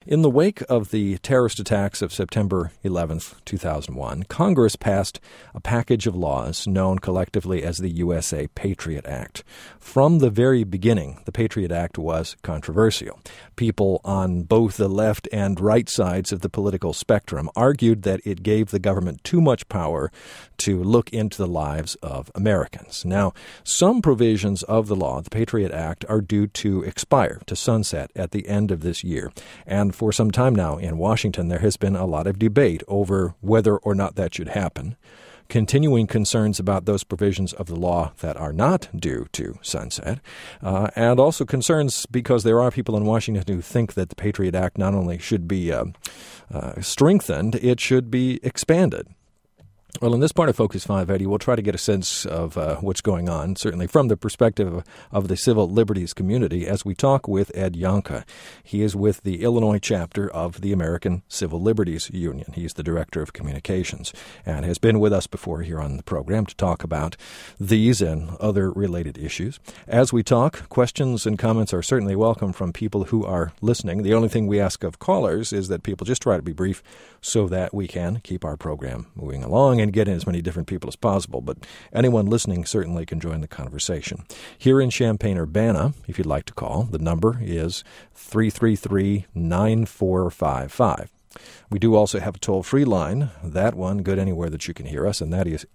In the wake of the terrorist attacks of September 11th, 2001, Congress passed a package of laws known collectively as the USA Patriot Act. From the very beginning, the Patriot Act was controversial. People on both the left and right sides of the political spectrum argued that it gave the government too much power to look into the lives of Americans. Now, some provisions of the law, the Patriot Act, are due to expire, to sunset at the end of this year. And for some time now in Washington, there has been a lot of debate over whether or not that should happen. Continuing concerns about those provisions of the law that are not due to sunset, and also concerns because there are people in Washington who think that the Patriot Act not only should be strengthened, it should be expanded. Well, in this part of Focus 580, we'll try to get a sense of what's going on, certainly from the perspective of the civil liberties community, as we talk with Ed Youngkin. He is with the Illinois chapter of the American Civil Liberties Union. He's the director of communications and has been with us before here on the program to talk about these and other related issues. As we talk, questions and comments are certainly welcome from people who are listening. The only thing we ask of callers is that people just try to be brief so that we can keep our program moving along and get in as many different people as possible. But anyone listening certainly can join the conversation. Here in Champaign-Urbana, if you'd like to call, the number is 333-9455. We do also have a toll-free line, that one good anywhere that you can hear us, and that is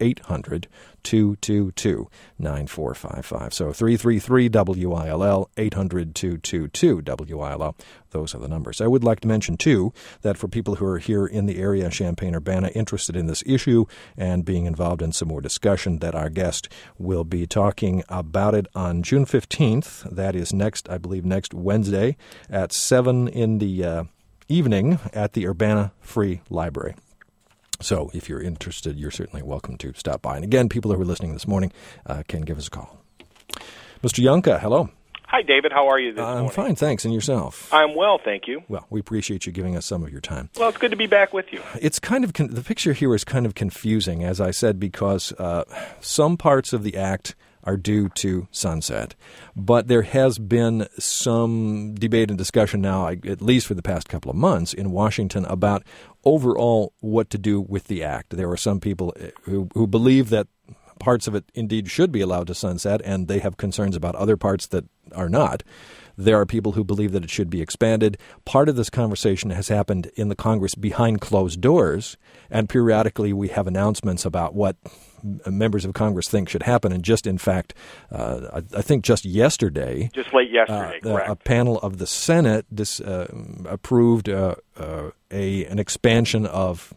800-222-9455. So 333-WILL, 800-222-WILL. Those are the numbers. I would like to mention, too, that for people who are here in the area, Champaign-Urbana, interested in this issue and being involved in some more discussion, that our guest will be talking about it on June 15th. That is next Wednesday at 7 in the evening at the Urbana Free Library. So if you're interested, you're certainly welcome to stop by. And again, people who are listening this morning can give us a call. Mr. Youngkin, hello. Hi, David. How are you this morning? I'm fine, thanks. And yourself? I'm well, thank you. Well, we appreciate you giving us some of your time. Well, it's good to be back with you. It's kind of the picture here is kind of confusing, as I said, because some parts of the act are due to sunset. But there has been some debate and discussion now, at least for the past couple of months, in Washington about overall what to do with the act. There are some people who believe that parts of it indeed should be allowed to sunset, and they have concerns about other parts that are not. There are people who believe that it should be expanded. Part of this conversation has happened in the Congress behind closed doors, and periodically we have announcements about what members of Congress think should happen. And just, in fact, I think just yesterday, late yesterday, correct, a panel of the Senate approved an expansion of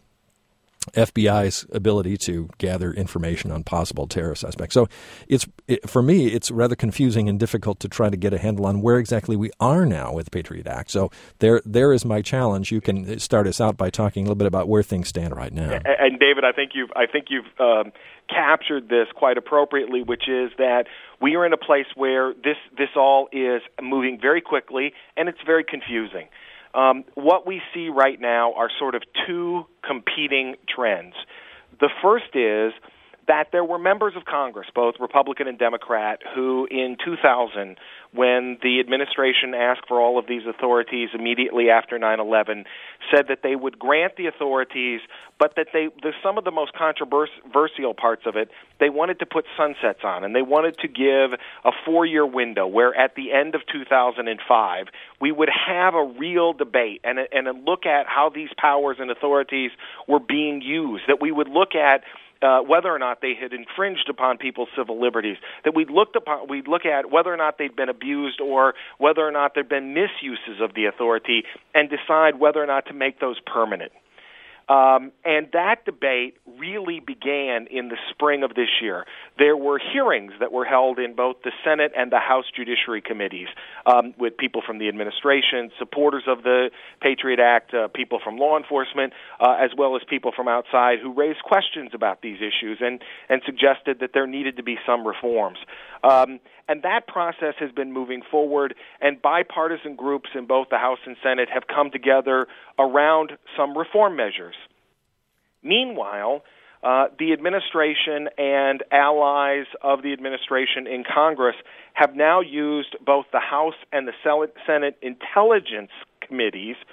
FBI's ability to gather information on possible terror suspects. So for me, it's rather confusing and difficult to try to get a handle on where exactly we are now with the Patriot Act. So there is my challenge. You can start us out by talking a little bit about where things stand right now. And David, I think you've captured this quite appropriately, which is that we are in a place where this all is moving very quickly, and it's very confusing. What we see right now are sort of two competing trends. The first is that there were members of Congress, both Republican and Democrat, who in 2000, when the administration asked for all of these authorities immediately after 9/11, said that they would grant the authorities, but that some of the most controversial parts of it, they wanted to put sunsets on, and they wanted to give a 4-year window where at the end of 2005, we would have a real debate and a look at how these powers and authorities were being used, that we would look at whether or not they had infringed upon people's civil liberties, that we'd look at whether or not they'd been abused or whether or not there'd been misuses of the authority, and decide whether or not to make those permanent. And that debate really began in the spring of this year. There were hearings that were held in both the Senate and the House Judiciary Committees with people from the administration, supporters of the Patriot Act, people from law enforcement, as well as people from outside who raised questions about these issues and suggested that there needed to be some reforms. And that process has been moving forward, and bipartisan groups in both the House and Senate have come together around some reform measures. Meanwhile, the administration and allies of the administration in Congress have now used both the House and the Senate Intelligence Committees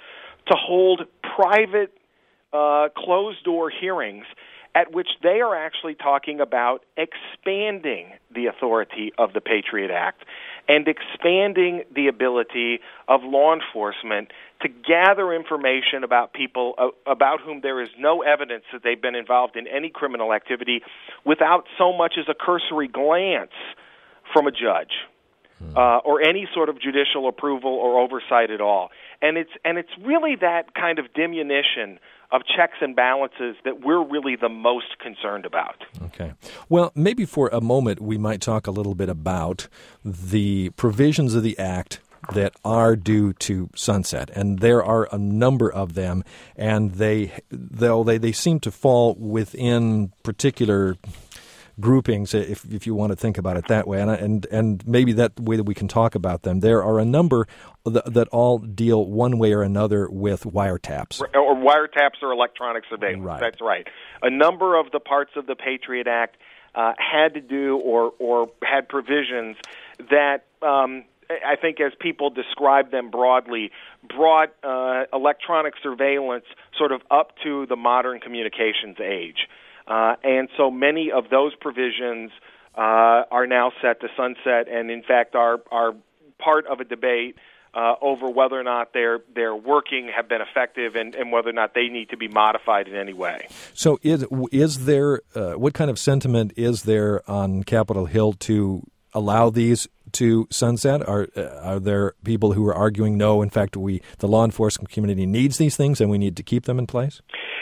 to hold private, closed-door hearings at which they are actually talking about expanding the authority of the Patriot Act and expanding the ability of law enforcement to gather information about people about whom there is no evidence that they've been involved in any criminal activity without so much as a cursory glance from a judge or any sort of judicial approval or oversight at all. And it's really that kind of diminution of checks and balances that we're really the most concerned about. Okay. Well, maybe for a moment we might talk a little bit about the provisions of the Act that are due to sunset, and there are a number of them, and they seem to fall within particular groupings, if you want to think about it that way, and maybe that way that we can talk about them. There are a number that all deal one way or another with wiretaps. Or wiretaps or electronic surveillance. Right. That's right. A number of the parts of the Patriot Act had to do or had provisions that I think, as people describe them broadly, brought electronic surveillance sort of up to the modern communications age. And so many of those provisions are now set to sunset, and in fact are part of a debate over whether or not they're working, have been effective, and whether or not they need to be modified in any way. So is there what kind of sentiment is there on Capitol Hill to allow these to sunset? Are there people who are arguing no, in fact, the law enforcement community needs these things and we need to keep them in place?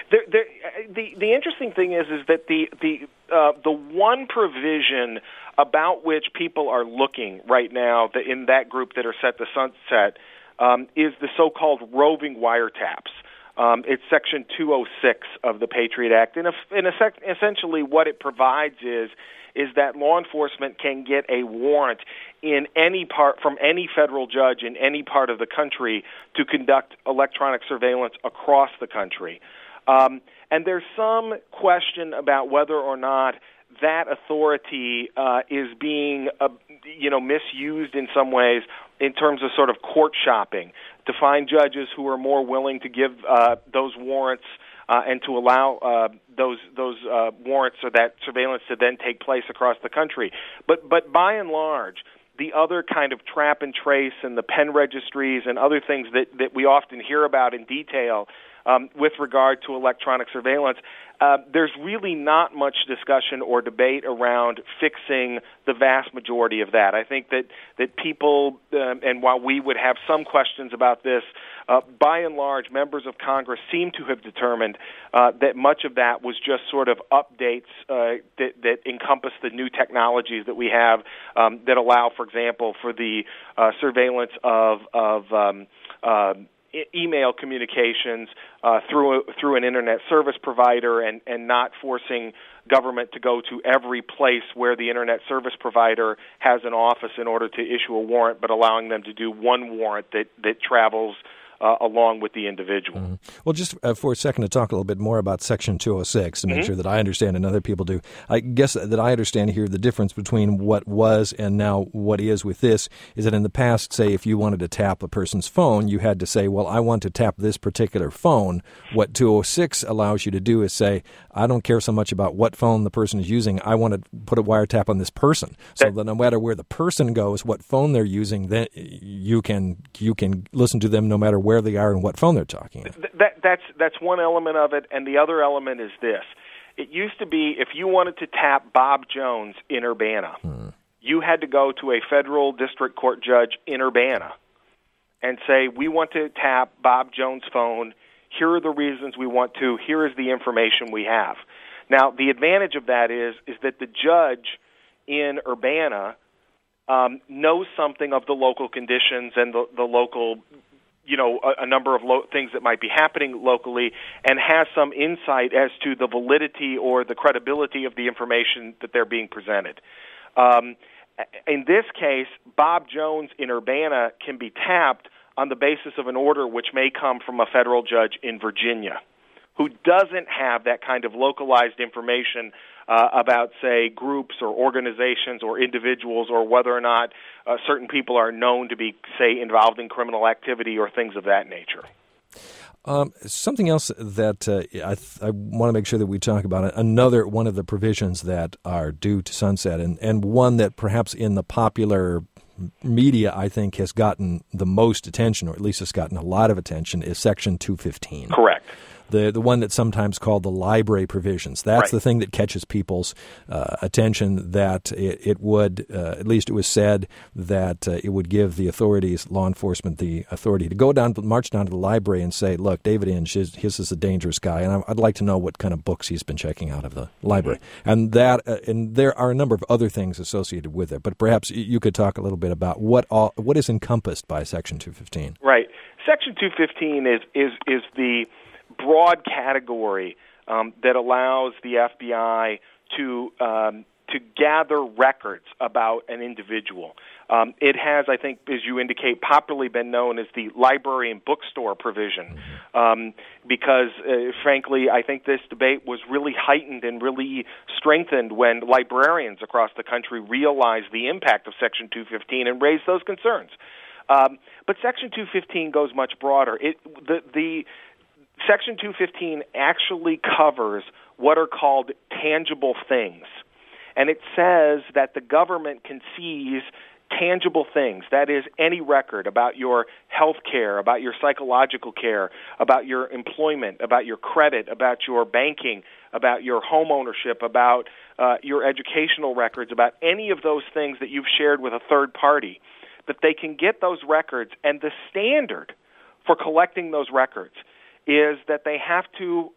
The interesting thing is that the one provision about which people are looking right now in that group that are set to sunset is the so-called roving wiretaps. It's Section 206 of the Patriot Act, and essentially what it provides is that law enforcement can get a warrant in any part from any federal judge in any part of the country to conduct electronic surveillance across the country. And there's some question about whether or not that authority is being, misused in some ways in terms of sort of court shopping to find judges who are more willing to give those warrants and to allow those warrants or that surveillance to then take place across the country. But by and large, the other kind of trap and trace and the pen registries and other things that we often hear about in detail with regard to electronic surveillance, there's really not much discussion or debate around fixing the vast majority of that. I think that people, and while we would have some questions about this, by and large, members of Congress seem to have determined that much of that was just sort of updates that encompass the new technologies that we have that allow, for example, for the surveillance of email communications through an internet service provider and not forcing government to go to every place where the internet service provider has an office in order to issue a warrant, but allowing them to do one warrant that travels along with the individual. Mm-hmm. Well, just for a second to talk a little bit more about Section 206 to make sure that I understand and other people do. I guess that I understand here the difference between what was and now what is with this is that in the past, say, if you wanted to tap a person's phone, you had to say, well, I want to tap this particular phone. What 206 allows you to do is say, I don't care so much about what phone the person is using. I want to put a wiretap on this person. So that no matter where the person goes, what phone they're using, then you can listen to them no matter where they are and what phone they're talking about. That's one element of it, and the other element is this. It used to be if you wanted to tap Bob Jones in Urbana, you had to go to a federal district court judge in Urbana and say, we want to tap Bob Jones' phone. Here are the reasons we want to. Here is the information we have. Now, the advantage of that is that the judge in Urbana knows something of the local conditions and the local, a number of things that might be happening locally, and has some insight as to the validity or the credibility of the information that they're being presented. In this case, Bob Jones in Urbana can be tapped on the basis of an order which may come from a federal judge in Virginia, who doesn't have that kind of localized information about, say, groups or organizations or individuals, or whether or not certain people are known to be, say, involved in criminal activity or things of that nature. Something else that I want to make sure that we talk about, another one of the provisions that are due to sunset, and one that perhaps in the popular media I think has gotten the most attention, or at least has gotten a lot of attention, is Section 215. Correct. The one that's sometimes called the library provisions. That's right. The thing that catches people's attention, that it would, at least it was said, that it would give the authorities, law enforcement, the authority to march down to the library and say, look, David Inge, his is a dangerous guy, and I'd like to know what kind of books he's been checking out of the library. Mm-hmm. And there are a number of other things associated with it, but perhaps you could talk a little bit about what is encompassed by Section 215. Right. Section 215 is the broad category that allows the FBI to gather records about an individual. It has, I think, as you indicate, popularly been known as the library and bookstore provision, because, frankly, I think this debate was really heightened and really strengthened when librarians across the country realized the impact of Section 215 and raised those concerns. But Section 215 goes much broader. Section 215 actually covers what are called tangible things. And it says that the government can seize tangible things, that is, any record about your health care, about your psychological care, about your employment, about your credit, about your banking, about your home ownership, about your educational records, about any of those things that you've shared with a third party, that they can get those records. And the standard for collecting those records is that they have to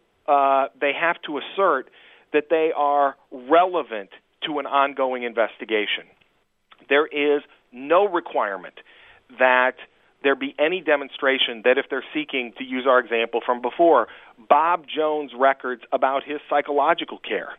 assert that they are relevant to an ongoing investigation. There is no requirement that there be any demonstration that if they're seeking, to use our example from before, Bob Jones records about his psychological care,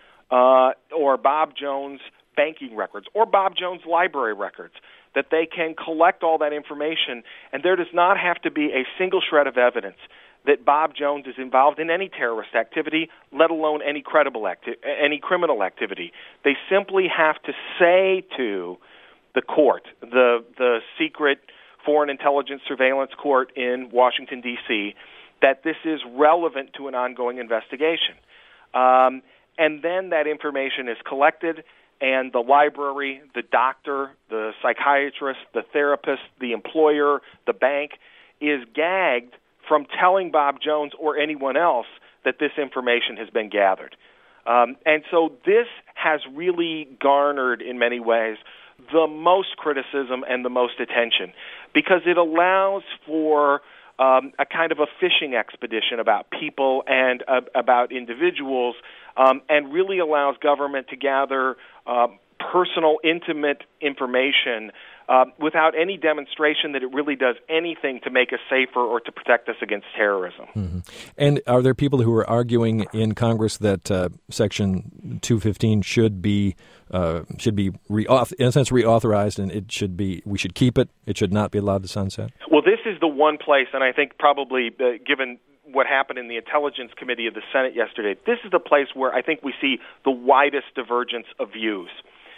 or Bob Jones banking records, or Bob Jones library records, that they can collect all that information, and there does not have to be a single shred of evidence that Bob Jones is involved in any terrorist activity, let alone any any criminal activity. They simply have to say to the court, the secret foreign intelligence surveillance court in Washington, D.C., that this is relevant to an ongoing investigation. And then that information is collected, and the library, the doctor, the psychiatrist, the therapist, the employer, the bank is gagged from telling Bob Jones or anyone else that this information has been gathered. And so this has really garnered, in many ways, the most criticism and the most attention, because it allows for a kind of a fishing expedition about people and about individuals, and really allows government to gather personal, intimate information without any demonstration that it really does anything to make us safer or to protect us against terrorism. Mm-hmm. And are there people who are arguing in Congress that Section 215 should be in a sense reauthorized, and we should keep it? It should not be allowed to sunset? Well, this is the one place, and I think probably given what happened in the Intelligence Committee of the Senate yesterday, this is the place where I think we see the widest divergence of views.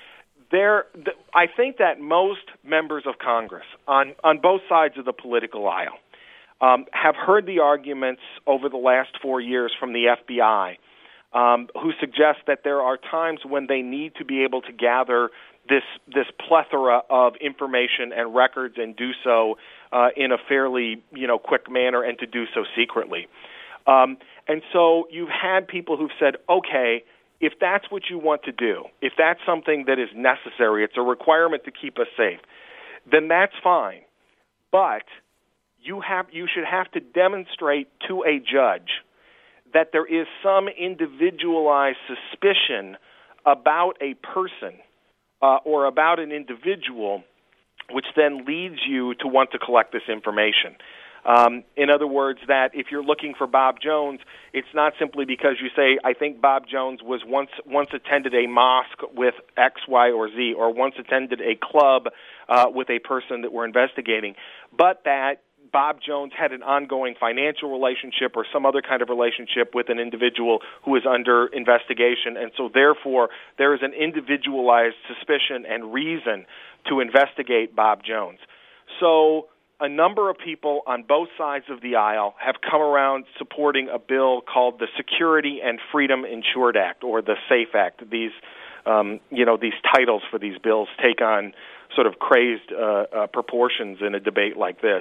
I think that most members of Congress on both sides of the political aisle have heard the arguments over the last 4 years from the FBI, who suggest that there are times when they need to be able to gather this plethora of information and records and do so in a fairly quick manner, and to do so secretly. And so you've had people who've said, okay, if that's what you want to do, if that's something that is necessary, it's a requirement to keep us safe, then that's fine. But you should have to demonstrate to a judge that there is some individualized suspicion about a person or about an individual, which then leads you to want to collect this information. In other words, that if you're looking for Bob Jones, it's not simply because you say, I think Bob Jones was once attended a mosque with X, Y, or Z, or once attended a club with a person that we're investigating, but that Bob Jones had an ongoing financial relationship or some other kind of relationship with an individual who is under investigation, and so therefore there is an individualized suspicion and reason to investigate Bob Jones. So a number of people on both sides of the aisle have come around supporting a bill called the Security and Freedom Insured Act, or the SAFE Act. These, these titles for these bills take on sort of crazed proportions in a debate like this.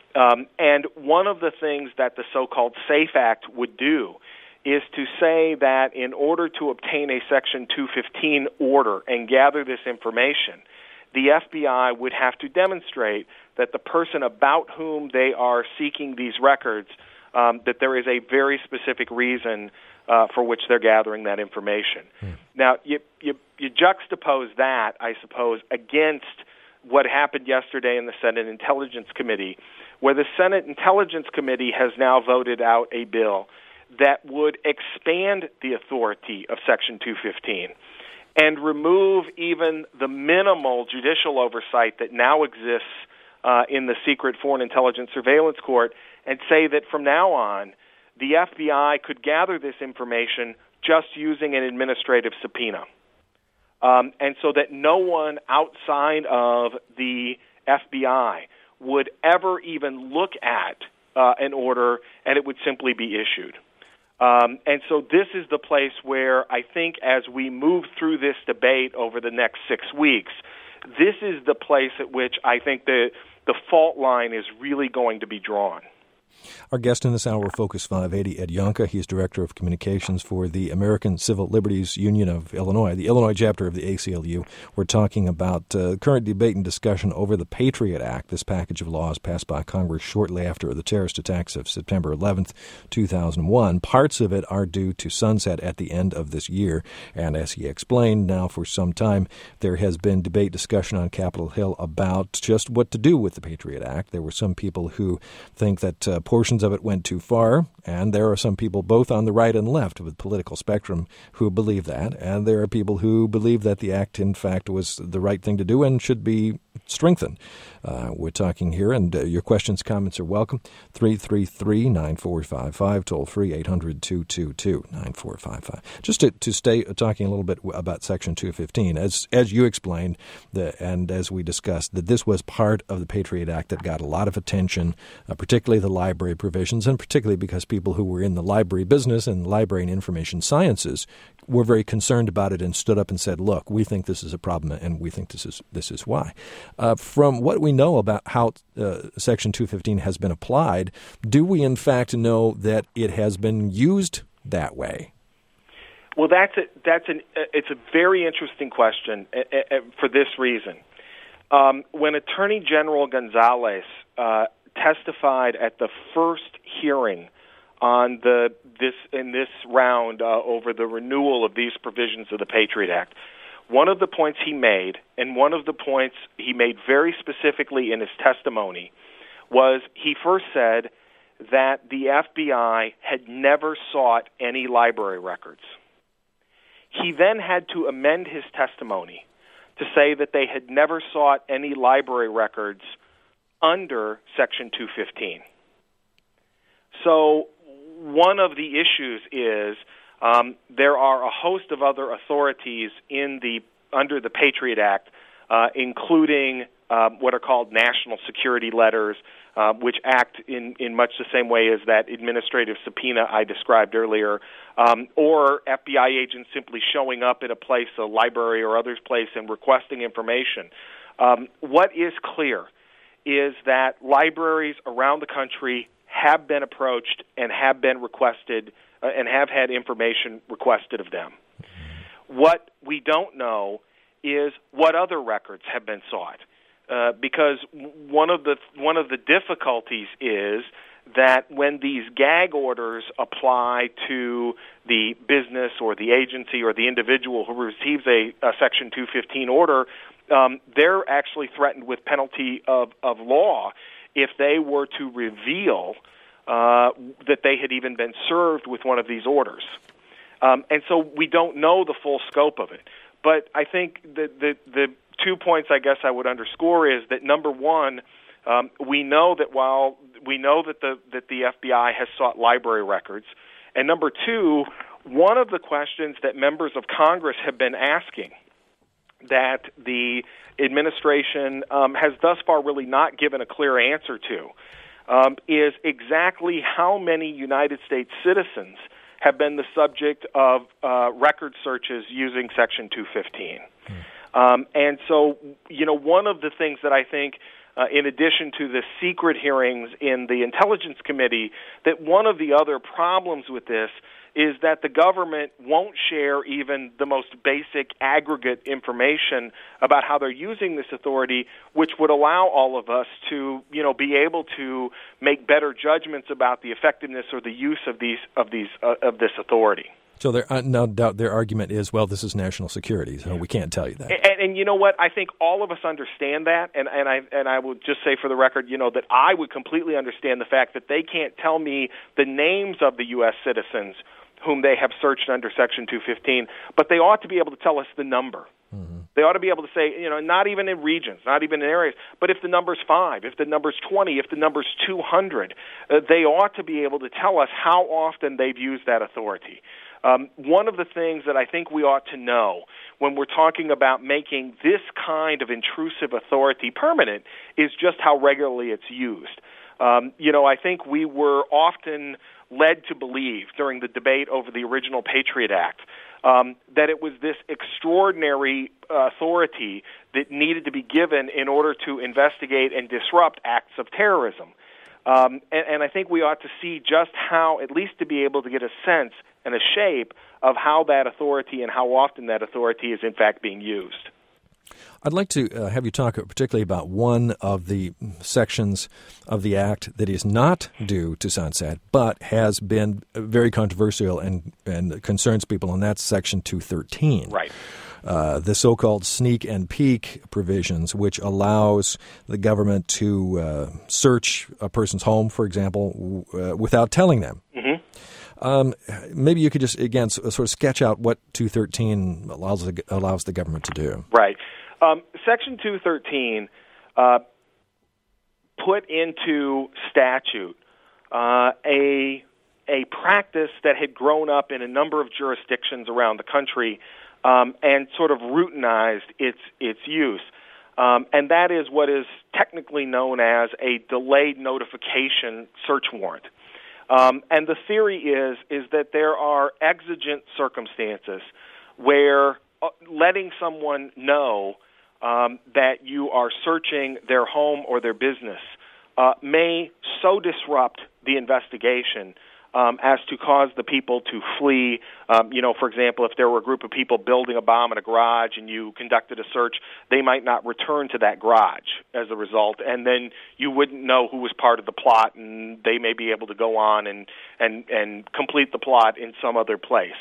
And one of the things that the so-called SAFE Act would do is to say that in order to obtain a Section 215 order and gather this information, the FBI would have to demonstrate that the person about whom they are seeking these records, that there is a very specific reason for which they're gathering that information. Now, you juxtapose that, I suppose, against what happened yesterday in the Senate Intelligence Committee, where the Senate Intelligence Committee has now voted out a bill that would expand the authority of Section 215 and remove even the minimal judicial oversight that now exists in the Secret Foreign Intelligence Surveillance Court, and say that from now on, the FBI could gather this information just using an administrative subpoena. And so that no one outside of the FBI would ever even look at an order, and it would simply be issued. And so this is the place where I think as we move through this debate over the next 6 weeks, this is the place at which I think the fault line is really going to be drawn. Our guest in this hour, Focus 580, Ed Yohnka. He's Director of Communications for the American Civil Liberties Union of Illinois, the Illinois chapter of the ACLU. We're talking about current debate and discussion over the Patriot Act, this package of laws passed by Congress shortly after the terrorist attacks of September 11th, 2001. Parts of it are due to sunset at the end of this year. And as he explained, now for some time, there has been debate, discussion on Capitol Hill about just what to do with the Patriot Act. There were some people who think that portions of it went too far, and there are some people both on the right and left of the political spectrum who believe that, and there are people who believe that the act, in fact, was the right thing to do and should be strengthened. We're talking here, and your questions, comments are welcome. 333-9455, toll free, 800-222-9455. Just to stay talking a little bit about Section 215, as you explained, and as we discussed, that this was part of the Patriot Act that got a lot of attention, particularly the library provisions, and particularly because people who were in the library business and library and information sciences were very concerned about it and stood up and said, look, we think this is a problem and we think this is why. From what we know about how Section 215 has been applied, do we in fact know that it has been used that way? Well, it's a very interesting question for this reason. When Attorney General Gonzalez testified at the first hearing on this round over the renewal of these provisions of the Patriot Act, one of the points he made, and one of the points he made very specifically in his testimony, was he first said that the FBI had never sought any library records. He then had to amend his testimony to say that they had never sought any library records under Section 215. So one of the issues is there are a host of other authorities under the Patriot Act, including what are called national security letters, which act in much the same way as that administrative subpoena I described earlier, or FBI agents simply showing up at a place, a library or other's place, and requesting information. What is clear is that libraries around the country have been approached and have been requested and have had information requested of them. What we don't know is what other records have been sought, because one of the difficulties is that when these gag orders apply to the business or the agency or the individual who receives a Section 215 order, they're actually threatened with penalty of law if they were to reveal that they had even been served with one of these orders. And so we don't know the full scope of it. But I think the 2 points I guess I would underscore is that, number one, we know that the FBI has sought library records, and number two, one of the questions that members of Congress have been asking that the administration has thus far really not given a clear answer to is exactly how many United States citizens have been the subject of record searches using Section 215. And so, one of the things that I think, in addition to the secret hearings in the Intelligence Committee, that one of the other problems with this is that the government won't share even the most basic aggregate information about how they're using this authority, which would allow all of us to, be able to make better judgments about the effectiveness or the use of this authority. So no doubt their argument is, well, this is national security, so we can't tell you that. And you know what? I think all of us understand that, and I will just say for the record, that I would completely understand the fact that they can't tell me the names of the U.S. citizens whom they have searched under Section 215, but they ought to be able to tell us the number. Mm-hmm. They ought to be able to say, not even in regions, not even in areas, but if the number's 5, if the number's 20, if the number's 200, they ought to be able to tell us how often they've used that authority. One of the things that I think we ought to know when we're talking about making this kind of intrusive authority permanent is just how regularly it's used. I think we were often led to believe during the debate over the original Patriot Act that it was this extraordinary authority that needed to be given in order to investigate and disrupt acts of terrorism. And I think we ought to see just how, at least to be able to get a sense and a shape of how that authority and how often that authority is in fact being used. I'd like to have you talk particularly about one of the sections of the Act that is not due to sunset, but has been very controversial and concerns people, and that's Section 213. Right. The so-called sneak and peek provisions, which allows the government to search a person's home, for example, without telling them. Mm-hmm. Maybe you could just, again, sort of sketch out what 213 allows the government to do. Right. Section 213 put into statute a practice that had grown up in a number of jurisdictions around the country and sort of routinized its use. And that is what is technically known as a delayed notification search warrant. And the theory is that there are exigent circumstances where letting someone know that you are searching their home or their business may so disrupt the investigation as to cause the people to flee. For example, if there were a group of people building a bomb in a garage and you conducted a search, they might not return to that garage as a result, and then you wouldn't know who was part of the plot, and they may be able to go on and complete the plot in some other place.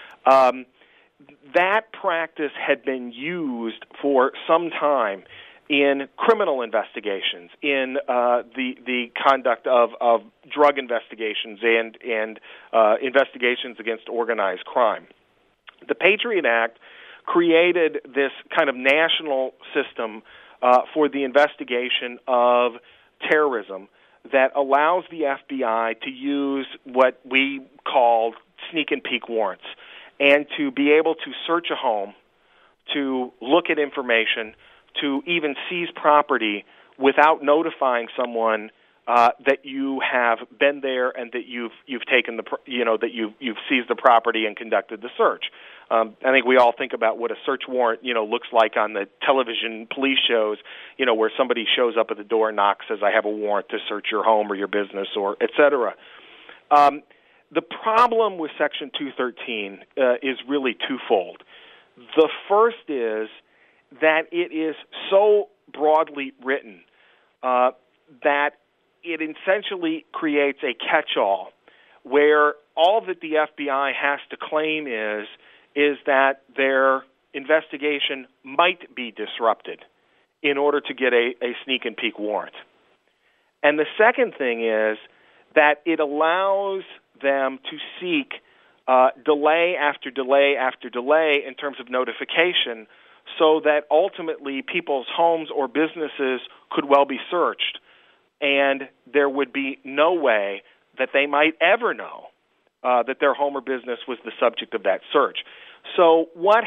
That practice had been used for some time in criminal investigations, in the conduct of drug investigations and investigations against organized crime. The Patriot Act created this kind of national system for the investigation of terrorism that allows the FBI to use what we call sneak and peek warrants, and to be able to search a home, to look at information, to even seize property without notifying someone that you have been there and that you've taken that you've seized the property and conducted the search. I think we all think about what a search warrant looks like on the television police shows, where somebody shows up at the door and knocks, says, "I have a warrant to search your home or your business," or et cetera. The problem with Section 213 is really twofold. The first is that it is so broadly written that it essentially creates a catch-all where all that the FBI has to claim is that their investigation might be disrupted in order to get a sneak and peek warrant. And the second thing is that it allows them to seek delay after delay after delay in terms of notification, so that ultimately people's homes or businesses could well be searched, and there would be no way that they might ever know that their home or business was the subject of that search. So what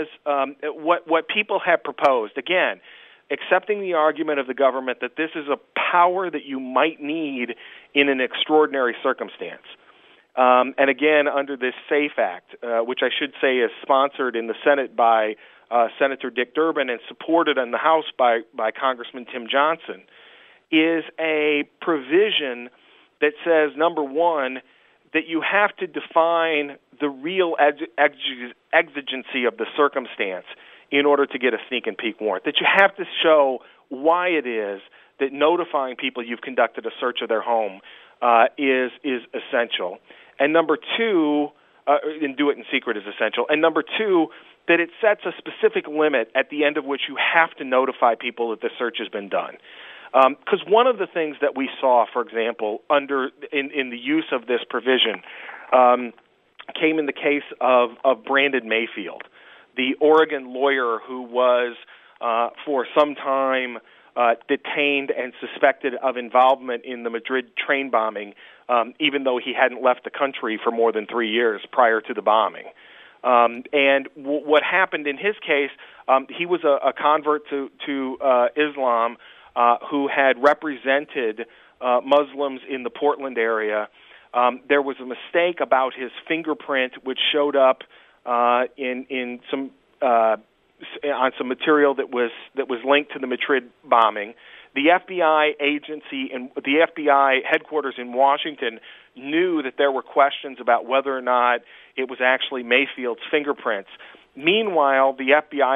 people have proposed, again, accepting the argument of the government that this is a power that you might need in an extraordinary circumstance. And again, under this SAFE Act, which I should say is sponsored in the Senate by Senator Dick Durbin and supported in the House by Congressman Tim Johnson, is a provision that says, number one, that you have to define the real exigency of the circumstance in order to get a sneak and peek warrant, that you have to show why it is that notifying people you've conducted a search of their home is essential. And number two, and do it in secret is essential. And number two, that it sets a specific limit at the end of which you have to notify people that the search has been done. Because one of the things that we saw, for example, in the use of this provision came in the case of Brandon Mayfield, the Oregon lawyer who was for some time detained and suspected of involvement in the Madrid train bombing, even though he hadn't left the country for more than 3 years prior to the bombing. And what happened in his case, he was a convert to Islam who had represented Muslims in the Portland area. There was a mistake about his fingerprint, which showed up in some on some material that was linked to the Madrid bombing. The FBI agency and the FBI headquarters in Washington knew that there were questions about whether or not it was actually Mayfield's fingerprints. Meanwhile, the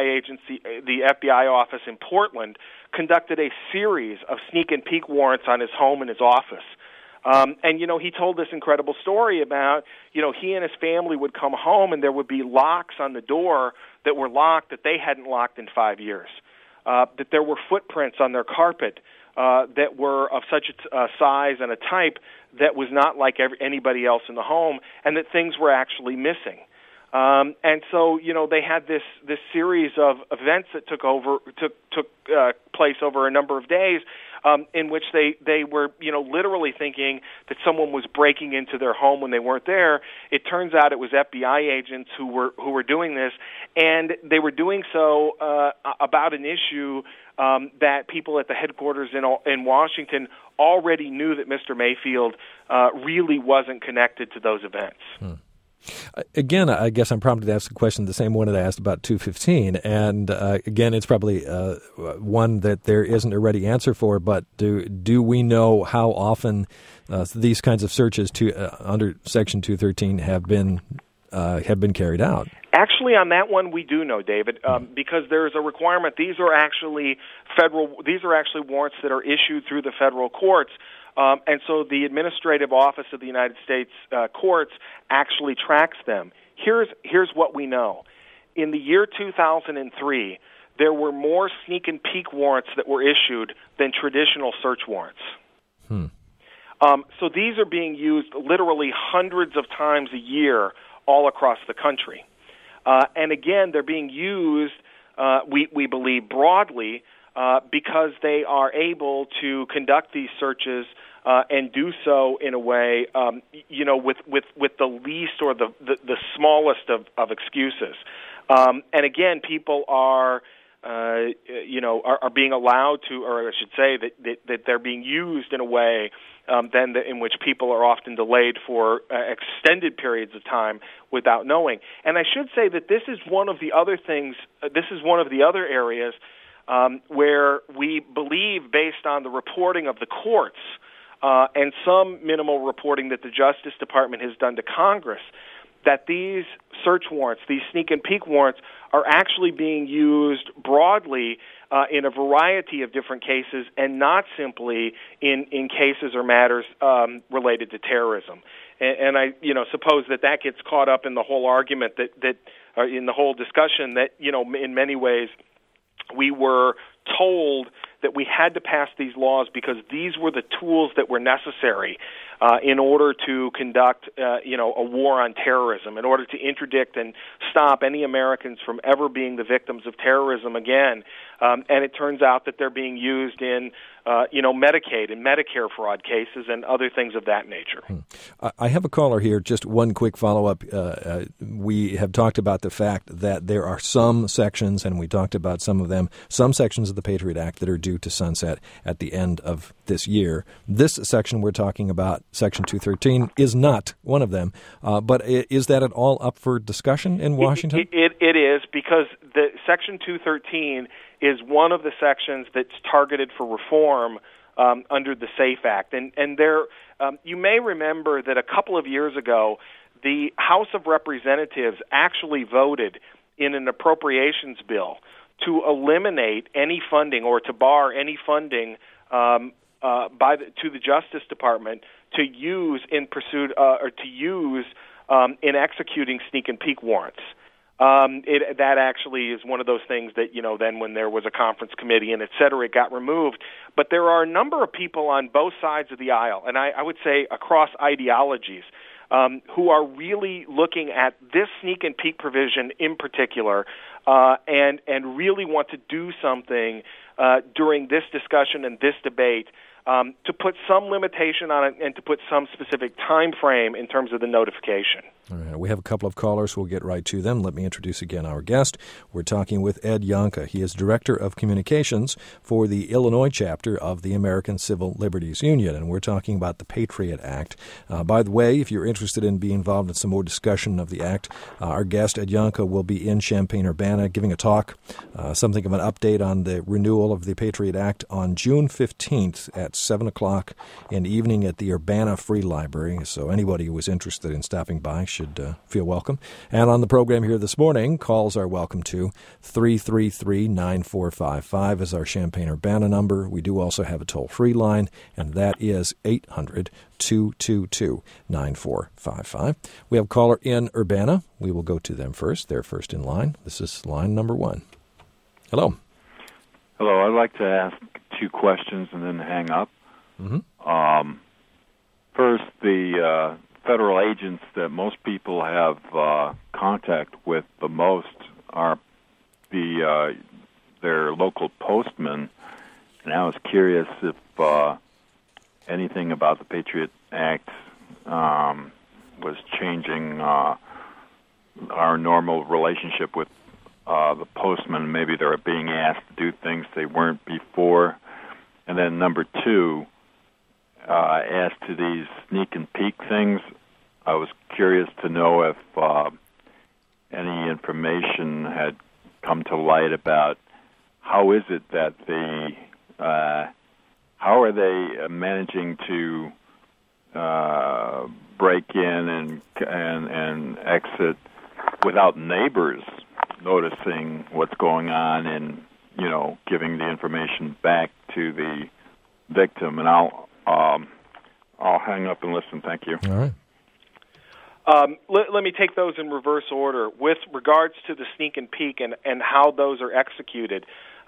FBI office in Portland conducted a series of sneak and peek warrants on his home and his office. And, he told this incredible story about, he and his family would come home and there would be locks on the door that were locked that they hadn't locked in 5 years. That there were footprints on their carpet that were of such a size and a type that was not like anybody else in the home, and that things were actually missing. And so, they had this series of events that took place over a number of days, in which they were, literally thinking that someone was breaking into their home when they weren't there. It turns out it was FBI agents who were doing this, and they were doing so about an issue that people at the headquarters in Washington already knew that Mr. Mayfield really wasn't connected to those events. Again, I guess I'm prompted to ask a question, the same one that I asked about 215. And again, it's probably one that there isn't a ready answer for, but do we know how often these kinds of searches under Section 213 have been carried out? Actually, on that one, we do know, David, because there's a requirement. These are actually warrants that are issued through the federal courts. And so the Administrative Office of the United States Courts actually tracks them. Here's what we know. In the year 2003, there were more sneak and peek warrants that were issued than traditional search warrants. So these are being used literally hundreds of times a year all across the country. And again, they're being used, we believe, broadly because they are able to conduct these searches and do so in a way, with the least or the smallest of excuses. And again, people are being allowed to, or I should say that they're being used in a way in which people are often delayed for extended periods of time without knowing. And I should say that this is one of the other things. This is one of the other areas where we believe, based on the reporting of the courts and some minimal reporting that the Justice Department has done to Congress, that these search warrants, these sneak and peek warrants, are actually being used broadly in a variety of different cases, and not simply in cases or matters related to terrorism. And I, suppose that gets caught up in the whole argument that in the whole discussion that, in many ways we were told that we had to pass these laws because these were the tools that were necessary in order to conduct, a war on terrorism, in order to interdict and stop any Americans from ever being the victims of terrorism again. And it turns out that they're being used in Medicaid and Medicare fraud cases and other things of that nature. I have a caller here. Just one quick follow-up. We have talked about the fact that there are some sections, and we talked about some of them, some sections of the Patriot Act that are due to sunset at the end of this year. This section we're talking about, Section 213, is not one of them. But is that at all up for discussion in Washington? It is, because the Section 213 is one of the sections that's targeted for reform under the SAFE Act. And there, you may remember that a couple of years ago, the House of Representatives actually voted in an appropriations bill to eliminate any funding or to bar any funding to the Justice Department to use in pursuit or to use in executing sneak and peek warrants. That actually is one of those things that, then when there was a conference committee and et cetera, it got removed. But there are a number of people on both sides of the aisle, and I would say across ideologies, who are really looking at this sneak and peek provision in particular, and really want to do something during this discussion and this debate to put some limitation on it and to put some specific time frame in terms of the notification. All right, we have a couple of callers. We'll get right to them. Let me introduce again our guest. We're talking with Ed Yohnka. He is Director of Communications for the Illinois chapter of the American Civil Liberties Union, and we're talking about the Patriot Act. By the way, if you're interested in being involved in some more discussion of the Act, our guest, Ed Yohnka, will be in Champaign-Urbana giving a talk, something of an update on the renewal of the Patriot Act on June 15th at 7 o'clock in the evening at the Urbana Free Library. So anybody who is interested in stopping by should feel welcome. And on the program here this morning, calls are welcome to 333-9455 is our Champaign-Urbana number. We do also have a toll-free line, and that is 800-222-9455. We have a caller in Urbana. We will go to them first. They're first in line. This is line number 1. Hello. Hello. I'd like to ask 2 questions and then hang up. Mm-hmm. First, the federal agents that most people have contact with the most are their local postmen, and I was curious if anything about the Patriot Act was changing our normal relationship with the postmen. Maybe they're being asked to do things they weren't before. And then number 2, as to these sneak and peek things, I was curious to know if any information had come to light about how is it that how are they managing to break in and exit without neighbors noticing what's going on and giving the information back to the victim. And I'll hang up and listen. Thank you. All right. Let me take those in reverse order. With regards to the sneak and peek and how those are executed,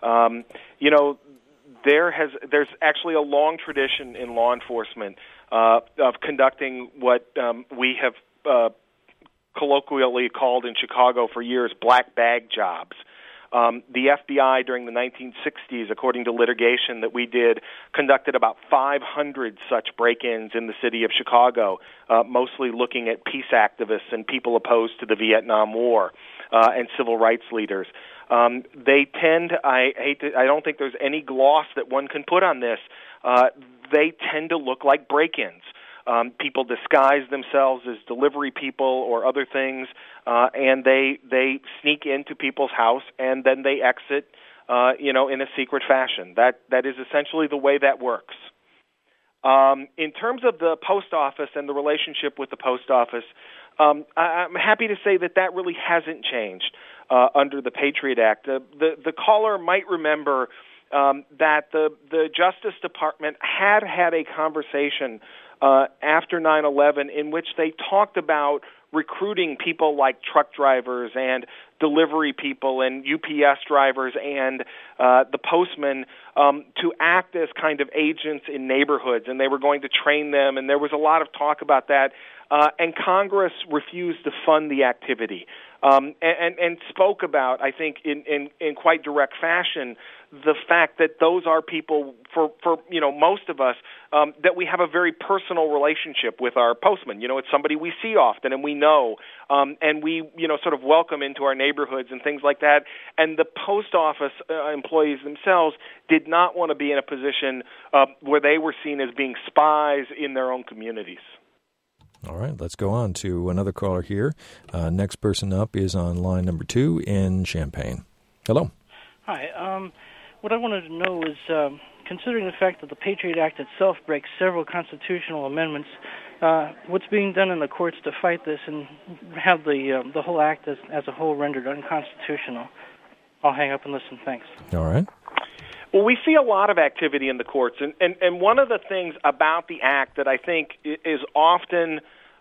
there's actually a long tradition in law enforcement of conducting what we have colloquially called in Chicago for years black bag jobs. The FBI during the 1960s, according to litigation that we did, conducted about 500 such break-ins in the city of Chicago, mostly looking at peace activists and people opposed to the Vietnam War and civil rights leaders. They tend, I don't think there's any gloss that one can put on this, they tend to look like break-ins. People disguise themselves as delivery people or other things, and they sneak into people's house and then they exit, in a secret fashion. That is essentially the way that works. In terms of the post office and the relationship with the post office, I'm happy to say that really hasn't changed under the Patriot Act. The caller might remember that the Justice Department had a conversation after 9/11 in which they talked about recruiting people like truck drivers and delivery people and UPS drivers and the postmen to act as kind of agents in neighborhoods, and they were going to train them, and there was a lot of talk about that. And Congress refused to fund the activity and spoke about, I think, in quite direct fashion, the fact that those are people, for most of us, that we have a very personal relationship with our postman. It's somebody we see often and we know, and we, sort of welcome into our neighborhoods and things like that. And the post office employees themselves did not want to be in a position where they were seen as being spies in their own communities. All right, let's go on to another caller here. Next person up is on line number 2 in Champaign. Hello. Hi. What I wanted to know is, considering the fact that the Patriot Act itself breaks several constitutional amendments, what's being done in the courts to fight this and have the whole act as a whole rendered unconstitutional? I'll hang up and listen. Thanks. All right. Well, we see a lot of activity in the courts, and one of the things about the act that I think is often,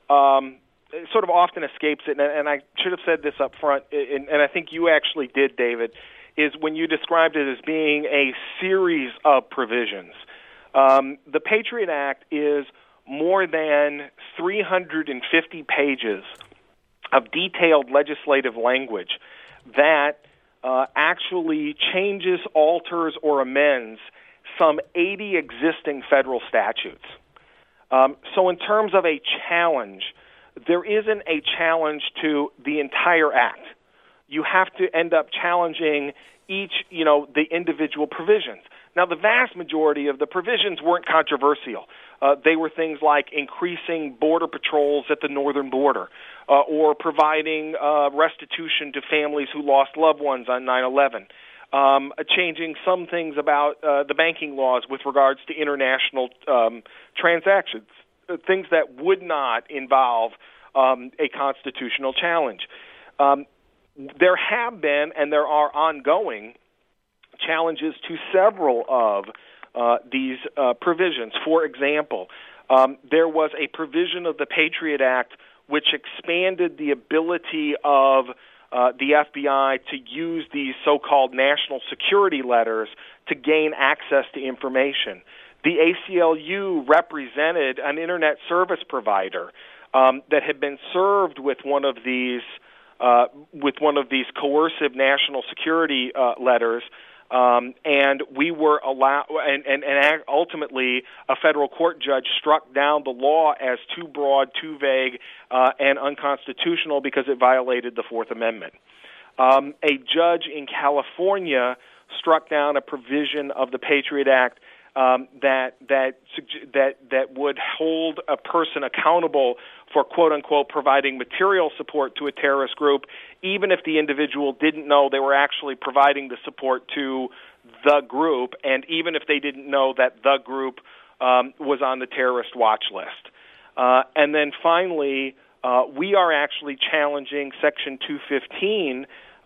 sort of often escapes it, and I should have said this up front, and I think you actually did, David, is when you described it as being a series of provisions. The Patriot Act is more than 350 pages of detailed legislative language that actually changes, alters, or amends some 80 existing federal statutes. So in terms of a challenge, there isn't a challenge to the entire act. You have to end up challenging each, the individual provisions. Now, the vast majority of the provisions weren't controversial. They were things like increasing border patrols at the northern border, or providing restitution to families who lost loved ones on 9/11, changing some things about the banking laws with regards to international transactions, things that would not involve a constitutional challenge. There have been, and there are ongoing, challenges to several of these provisions. For example, there was a provision of the Patriot Act which expanded the ability of the FBI to use these so-called national security letters to gain access to information. The ACLU represented an internet service provider that had been served with one of these coercive national security letters. And we were allowed, and ultimately a federal court judge struck down the law as too broad, too vague, and unconstitutional because it violated the Fourth Amendment. A judge in California struck down a provision of the Patriot Act that would hold a person accountable for, quote unquote, providing material support to a terrorist group, even if the individual didn't know they were actually providing the support to the group, and even if they didn't know that the group was on the terrorist watch list. And then finally, we are actually challenging Section 215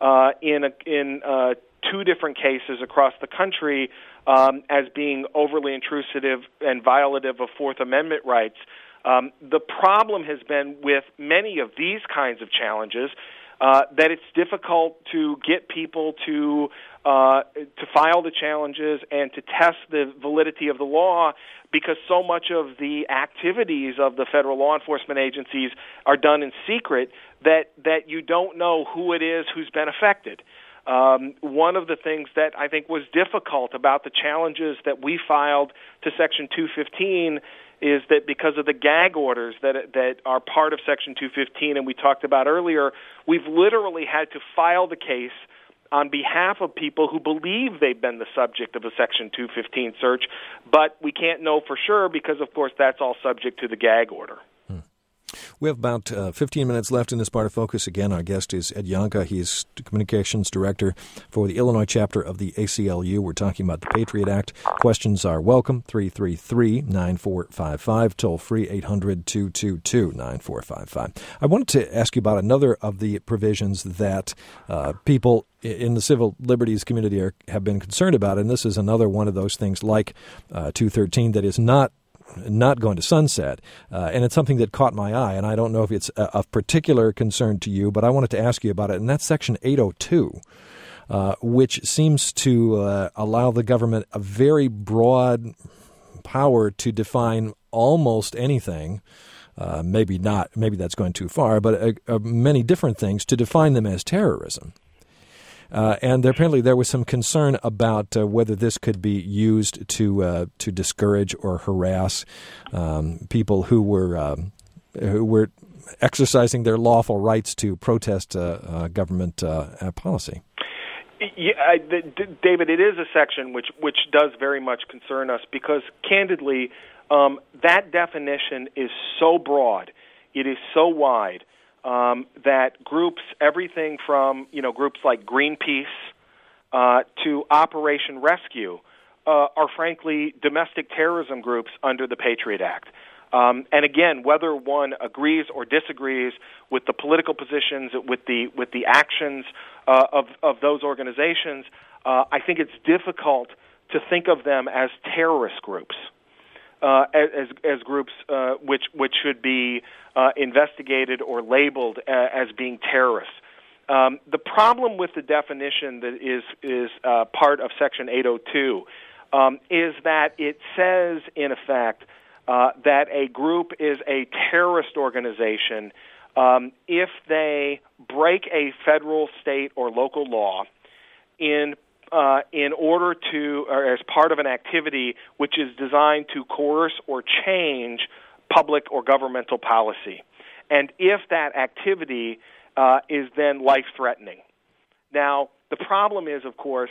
in two different cases across the country as being overly intrusive and violative of Fourth Amendment rights. The problem has been with many of these kinds of challenges that it's difficult to get people to file the challenges and to test the validity of the law, because so much of the activities of the federal law enforcement agencies are done in secret that you don't know who it is who's been affected. One of the things that I think was difficult about the challenges that we filed to Section 215 is that because of the gag orders that are part of Section 215 and we talked about earlier, we've literally had to file the case on behalf of people who believe they've been the subject of a Section 215 search, but we can't know for sure because, of course, that's all subject to the gag order. We have about 15 minutes left in this part of Focus. Again, our guest is Ed Yountka. He's Communications Director for the Illinois chapter of the ACLU. We're talking about the Patriot Act. Questions are welcome, 333-9455, toll-free 800-222-9455. I wanted to ask you about another of the provisions that people in the civil liberties community have been concerned about, and this is another one of those things like 213 that is not not going to sunset. And it's something that caught my eye, and I don't know if it's of particular concern to you, but I wanted to ask you about it, and that's Section 802. Which seems to allow the government a very broad power to define almost anything. Maybe not. Maybe that's going too far. But many different things to define them as terrorism. And apparently there was some concern about whether this could be used to discourage or harass people who were exercising their lawful rights to protest government policy. Yeah, David, it is a section which does very much concern us because, candidly, that definition is so broad, it is so wide that groups, everything from groups like Greenpeace to Operation Rescue, are frankly domestic terrorism groups under the Patriot Act. And again, whether one agrees or disagrees with the political positions, with the actions of those organizations, I think it's difficult to think of them as terrorist groups, as groups which should be investigated or labeled as being terrorists. The problem with the definition that is part of Section 802 is that it says, in effect, that a group is a terrorist organization if they break a federal, state, or local law in order to, or as part of an activity which is designed to coerce or change public or governmental policy, and if that activity is then life-threatening. Now, the problem is, of course,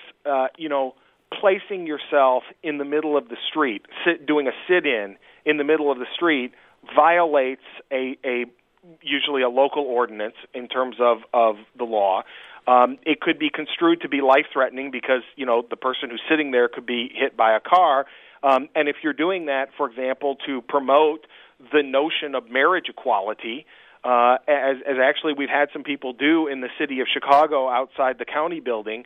placing yourself in the middle of the street, doing a sit-in in the middle of the street, violates usually a local ordinance in terms of the law. It could be construed to be life-threatening because, the person who's sitting there could be hit by a car. And if you're doing that, for example, to promote the notion of marriage equality, as actually we've had some people do in the city of Chicago outside the county building,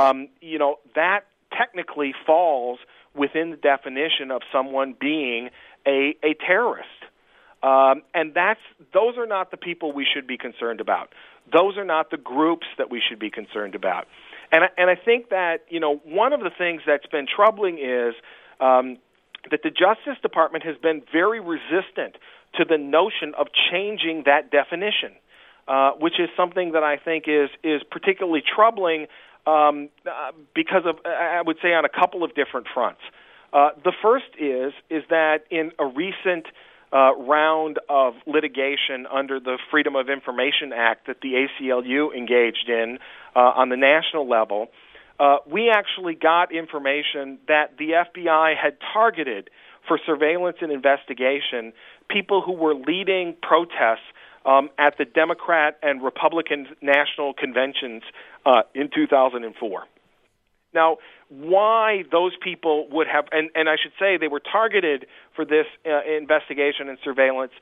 that technically falls within the definition of someone being a terrorist. And those are not the people we should be concerned about. Those are not the groups that we should be concerned about. And I think that, one of the things that's been troubling is that the Justice Department has been very resistant to the notion of changing that definition, which is something that I think is particularly troubling because of, I would say, on a couple of different fronts. The first is that in a recent round of litigation under the Freedom of Information Act that the ACLU engaged in on the national level, we actually got information that the FBI had targeted for surveillance and investigation people who were leading protests at the Democrat and Republican national conventions in 2004. Now, why those people would have, and I should say they were targeted for this investigation and surveillance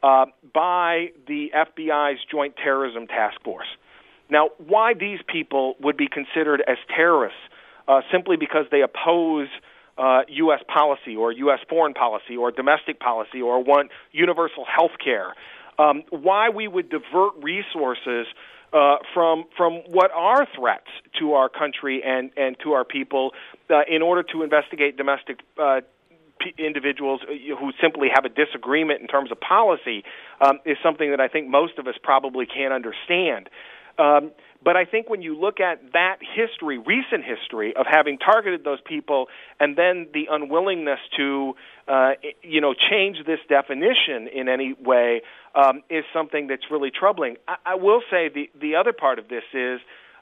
by the FBI's Joint Terrorism Task Force. Now, why these people would be considered as terrorists simply because they oppose U.S. policy or U.S. foreign policy or domestic policy or want universal health care, why we would divert resources from what are threats to our country and to our people in order to investigate domestic individuals who simply have a disagreement in terms of policy is something that I think most of us probably can't understand. But I think when you look at that history, recent history of having targeted those people and then the unwillingness to, change this definition in any way is something that's really troubling. I will say the other part of this is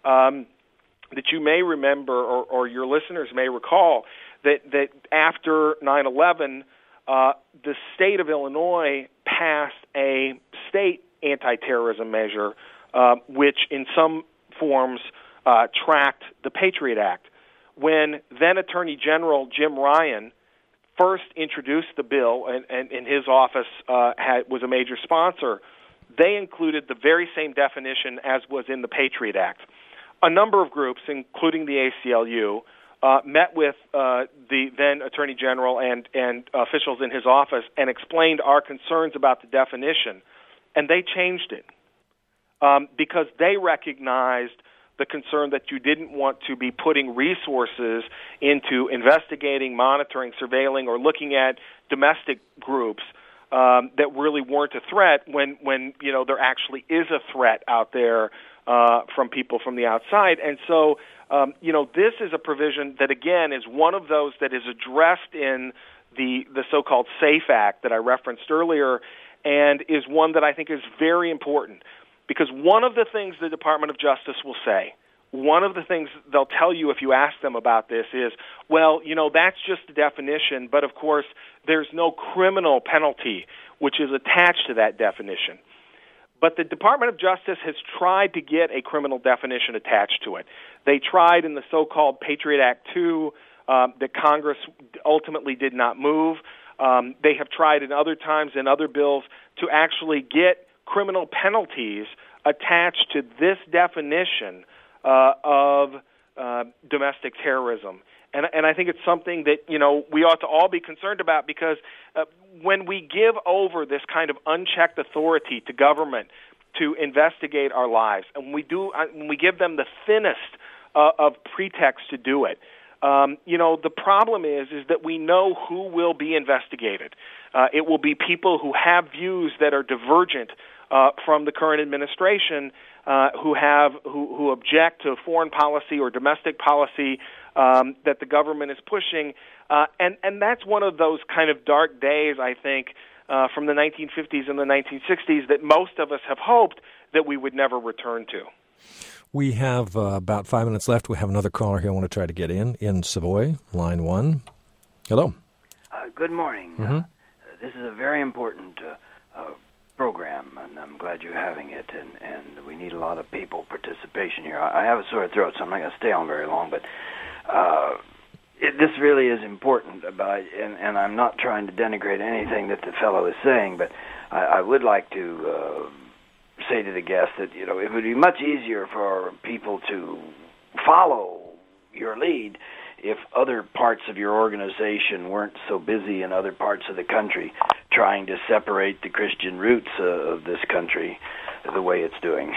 that you may remember or your listeners may recall that after 9/11, the state of Illinois passed a state anti-terrorism measure which in some forms tracked the Patriot Act. When then Attorney General Jim Ryan first introduced the bill, and in his office was a major sponsor, they included the very same definition as was in the Patriot Act. A number of groups, including the ACLU, met with the then Attorney General and officials in his office and explained our concerns about the definition, and they changed it because they recognized the concern that you didn't want to be putting resources into investigating, monitoring, surveilling, or looking at domestic groups that really weren't a threat when there actually is a threat out there from people from the outside. And so, this is a provision that, again, is one of those that is addressed in the so-called SAFE Act that I referenced earlier, and is one that I think is very important. Because one of the things the Department of Justice will say, one of the things they'll tell you if you ask them about this is, well, that's just the definition, but of course there's no criminal penalty which is attached to that definition. But the Department of Justice has tried to get a criminal definition attached to it. They tried in the so-called Patriot Act 2 that Congress ultimately did not move. They have tried in other times in other bills to actually get criminal penalties attached to this definition of domestic terrorism. And I think it's something that, we ought to all be concerned about, because when we give over this kind of unchecked authority to government to investigate our lives, and when we give them the thinnest of pretext to do it, the problem is that we know who will be investigated. It will be people who have views that are divergent from the current administration, who object to foreign policy or domestic policy that the government is pushing, and that's one of those kind of dark days, I think, from the 1950s and the 1960s that most of us have hoped that we would never return to. We have about 5 minutes left. We have another caller here I want to try to get in Savoy, line 1. Hello. Good morning. Mm-hmm. This is a very important program, and I'm glad you're having it, and we need a lot of people participation here. I have a sore throat, so I'm not going to stay on very long, but this really is important, and I'm not trying to denigrate anything that the fellow is saying, but I would like to say to the guest that, it would be much easier for people to follow your lead if other parts of your organization weren't so busy in other parts of the country trying to separate the Christian roots of this country the way it's doing.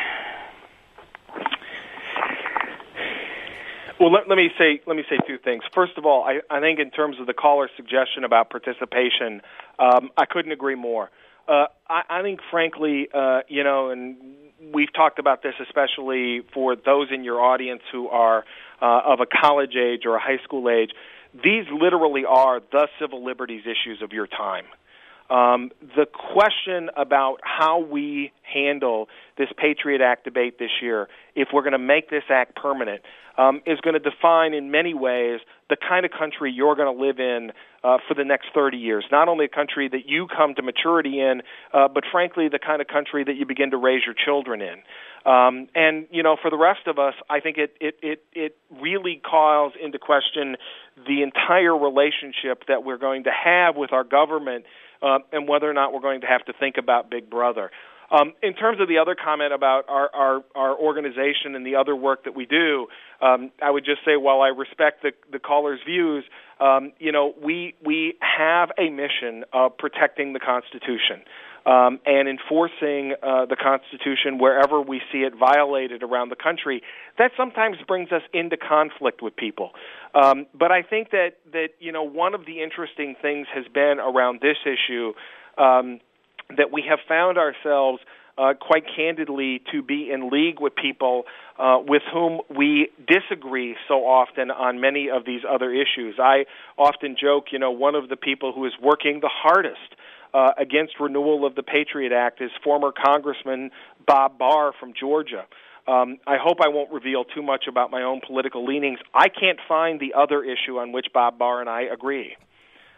Well, let me say two things. First of all, I think in terms of the caller's suggestion about participation, I couldn't agree more. I think, frankly, and we've talked about this especially for those in your audience who are of a college age or a high school age, these literally are the civil liberties issues of your time. The question about how we handle this Patriot Act debate this year, if we're going to make this act permanent, is going to define in many ways the kind of country you're going to live in for the next 30 years. Not only a country that you come to maturity in, but frankly the kind of country that you begin to raise your children in. And for the rest of us, I think it really calls into question the entire relationship that we're going to have with our government, and whether or not we're going to have to think about Big Brother. In terms of the other comment about our organization and the other work that we do, I would just say, while I respect the caller's views, we have a mission of protecting the Constitution and enforcing the Constitution wherever we see it violated around the country. That sometimes brings us into conflict with people. But I think that one of the interesting things has been around this issue that we have found ourselves quite candidly to be in league with people with whom we disagree so often on many of these other issues. I often joke, one of the people who is working the hardest against renewal of the Patriot Act is former Congressman Bob Barr from Georgia. I hope I won't reveal too much about my own political leanings. I can't find the other issue on which Bob Barr and I agree.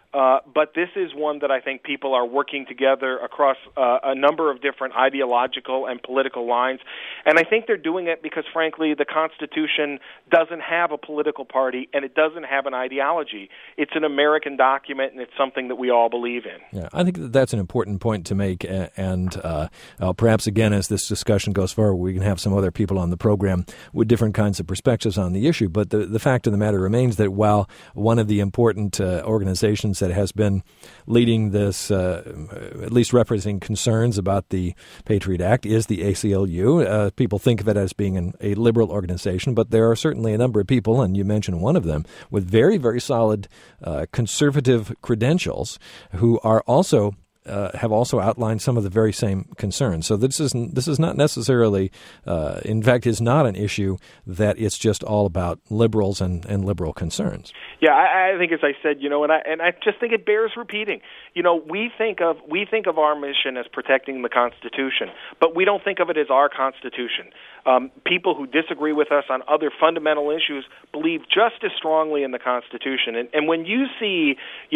But this is one that I think people are working together across a number of different ideological and political lines. And I think they're doing it because, frankly, the Constitution doesn't have a political party and it doesn't have an ideology. It's an American document, and it's something that we all believe in. Yeah, I think that's an important point to make. And perhaps, again, as this discussion goes forward, we can have some other people on the program with different kinds of perspectives on the issue. But the fact of the matter remains that while one of the important organizations that has been leading this, at least representing concerns about the Patriot Act, is the ACLU. People think of it as being a liberal organization, but there are certainly a number of people, and you mentioned one of them, with very, very solid conservative credentials who are also have also outlined some of the very same concerns. So this is not necessarily, in fact, is not an issue that it's just all about liberals and liberal concerns. Yeah, I think, as I said, and I just think it bears repeating. We think of our mission as protecting the Constitution, but we don't think of it as our Constitution. People who disagree with us on other fundamental issues believe just as strongly in the Constitution. And when you see,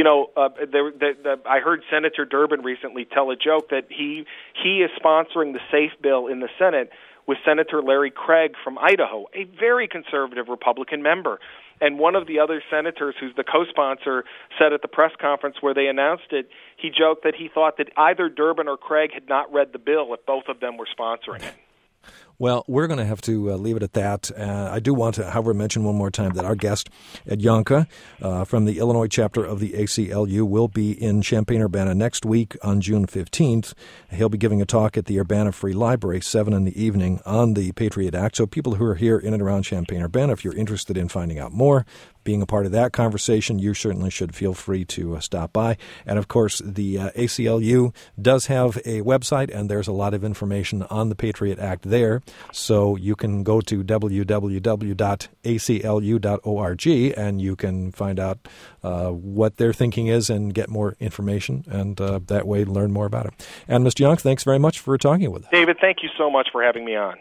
I heard Senator Durbin recently tell a joke that he is sponsoring the SAFE bill in the Senate with Senator Larry Craig from Idaho, a very conservative Republican member. And one of the other senators, who's the co-sponsor, said at the press conference where they announced it, he joked that he thought that either Durbin or Craig had not read the bill if both of them were sponsoring it. Well, we're going to have to leave it at that. I do want to, however, mention one more time that our guest at Yonka from the Illinois chapter of the ACLU will be in Champaign-Urbana next week on June 15th. He'll be giving a talk at the Urbana Free Library, 7 in the evening, on the Patriot Act. So people who are here in and around Champaign-Urbana, if you're interested in finding out more, being a part of that conversation, you certainly should feel free to stop by. And, of course, the ACLU does have a website, and there's a lot of information on the Patriot Act there. So you can go to www.aclu.org, and you can find out what their thinking is and get more information, and that way learn more about it. And, Mr. Young, thanks very much for talking with us. David, thank you so much for having me on.